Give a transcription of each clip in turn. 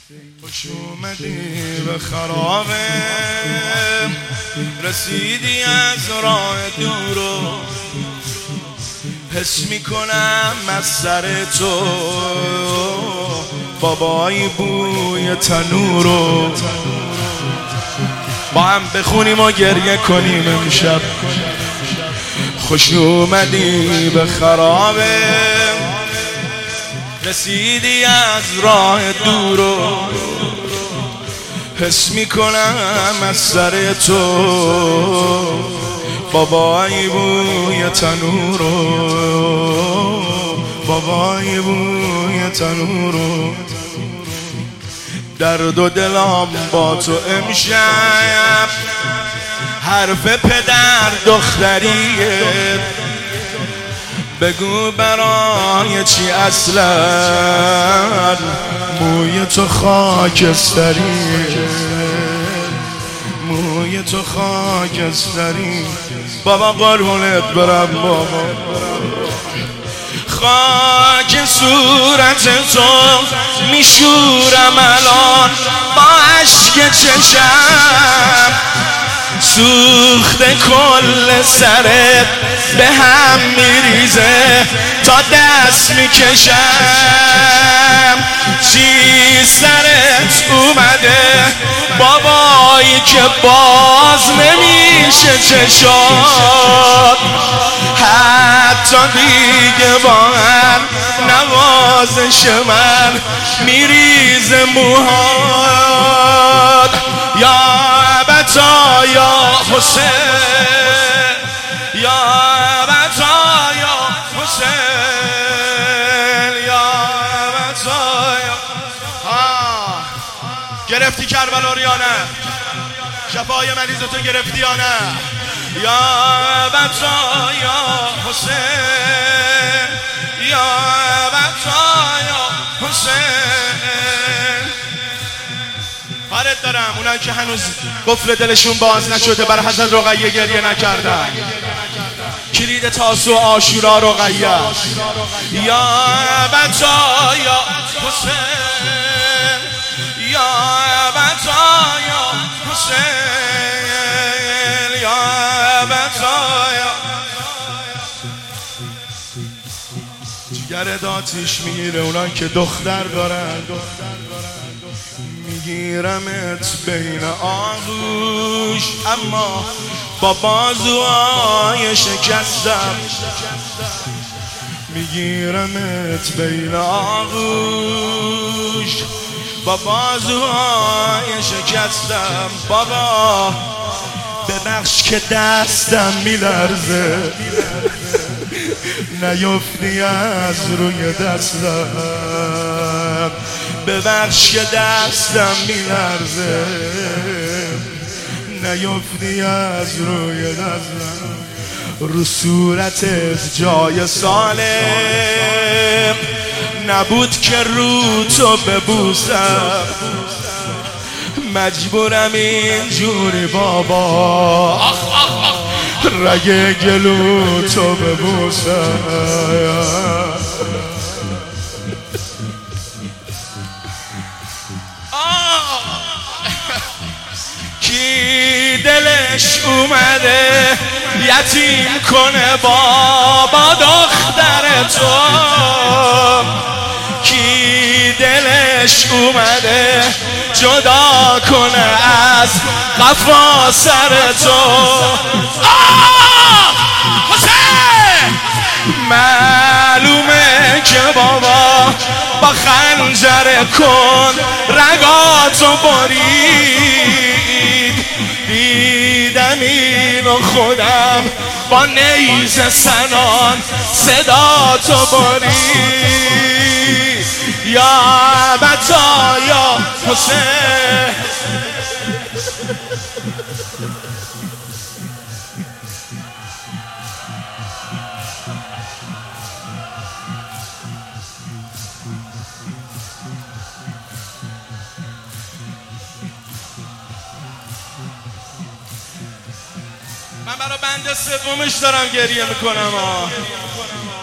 خوش اومدی به خرابه، رسیدی از راه دور و حس میکنم از سر تو بابایی بوی تنور رو با هم بخونیم و گریه کنیم امشب. خوش اومدی به خرابه، رسیدی از راه دور و حس میکنم از سر تو بابایی بوی تنور رو، بابایی بوی تنور رو. درد و دلم با تو امشب حرف پدر دختریه، بگو برای چی اصلا موی تو خاکستریه، موی تو خاکستری. بابا قربونت برم بابا، خاک صورت تو میشورم الان با عشق چشم، سوخته کل سرت به هم میریزه تا دست میکشم. چی سرت اومده بابایی که باز نمیشه چشات، حتی دیگه با هم نوازش من میریزه موهات. یا بتا یا حسین، یا بتا یا حسین، یا بتا یا گرفتی کربلا رو یا نه؟ شفای مریض تو گرفتی یا نه؟ یا بتا یا حسین، یا بتا یا حسین. فرد دارم اونایی که هنوز قفل دلشون باز نشده بر حضرت رقیه گریه نکردن. کلید تاسو عاشورا رقیه. یا بتا یا حسین، یا بتا یا حسین، یا بتا یا. جگر داتیش میگیره اونایی که دختر دارن، میگیرمت بین آغوش اما با بازوهای شکستم، میگیرمت بین آغوش با بازوهای شکستم. بابا ببخش که دستم میلرزه، نیفتی از روی دستم، ببخش که دستم میلرزه، نیفتی از روی دستم. رو صورتت جای سالم نبود که رو تو ببوسم، مجبورم اینجوری بابا رگ گلو تو ببوسم. کی دلش اومده یتیم کنه بابا دختر تو، کی دلش اومده جدا کنه از قفا سر تو. حسین معلومه که بابا با خنجر کن رگاتو برید، دیدم اینو خودم با نیزه سنان صداتو برید. یا بتا یا حسین. من برای بند سومش دارم گریه میکنم.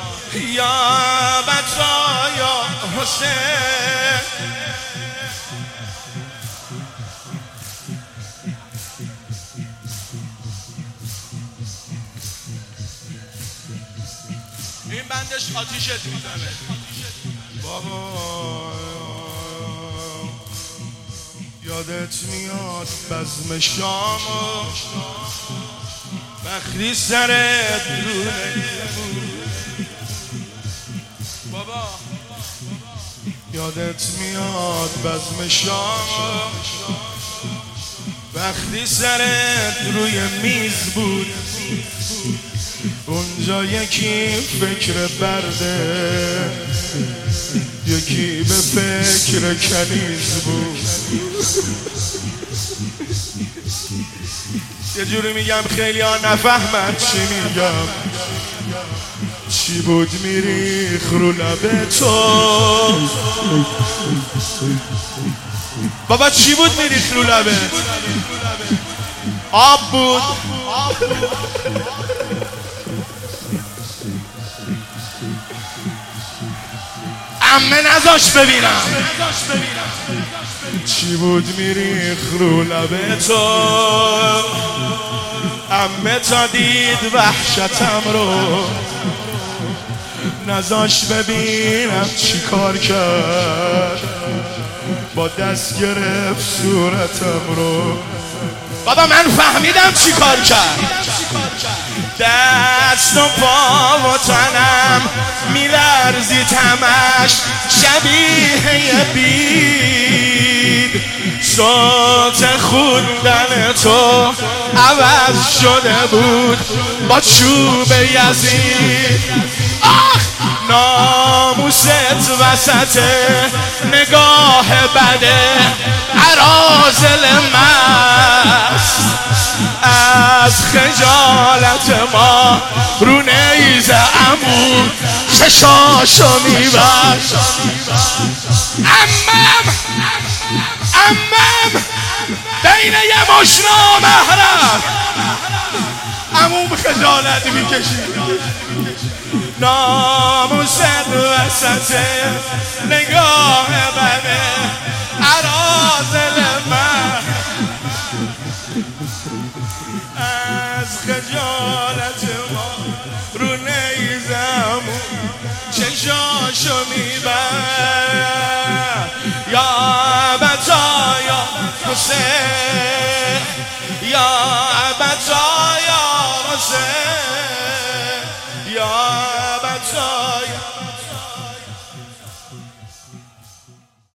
یا بچا یا حسین، بلندش آتیشت میزنه. بابا یادت میاد بزم شام وقتی سرت رونه بابا یادت میاد بزم شام وقتی سرت روی میز بود اونجا یکی فکر برده یکی به فکر کنیز بود. یه جوری میگم خیلی ها نفهمن چی میگم. چی بود میریخ رو لب تو بابا چی بود میریخ رو لبه؟ آب بود. عمه نذاش ببینم چی بود میریخ رو لب تو. عمه تا دید وحشتم رو نذاش ببینم چی کار کرد با دست گرفت صورتم رو. بابا من فهمیدم چی کار کرد. دست و پا و تنم میلرزید همش شبیه بید. صوت خوندن تو عوض شده بود با چوب یزید. آخ ناموست وسط نگاه بده عرازل مست از خجالت ما رو نیز عمو چشاشو میبست. عمم بین یه مشنا محرم عموم خجالت میکشید. ناموست وسط نگاه بده عرازل من از خجالت ما رو نیزم چشاشو میبر. یا بتا یا حسین یا